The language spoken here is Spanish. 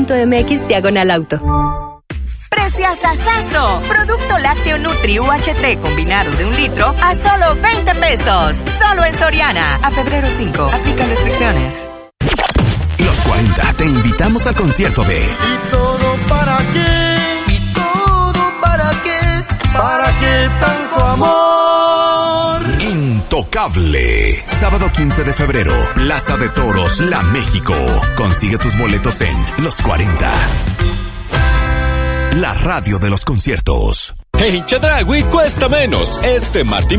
MX/auto. ¡Preciasazo! Producto lácteo Nutri UHT combinado de 1 litro a solo 20 pesos. Solo en Soriana. A febrero 5. Aplican restricciones. Los 40 te invitamos al concierto de ¿Y todo para qué? ¿Y todo para qué? ¿Para qué tanto amor? Intocable. Sábado 15 de febrero, Plaza de Toros, La México. Consigue tus boletos en Los 40. La radio de los conciertos. En Chedraui cuesta menos. Este martes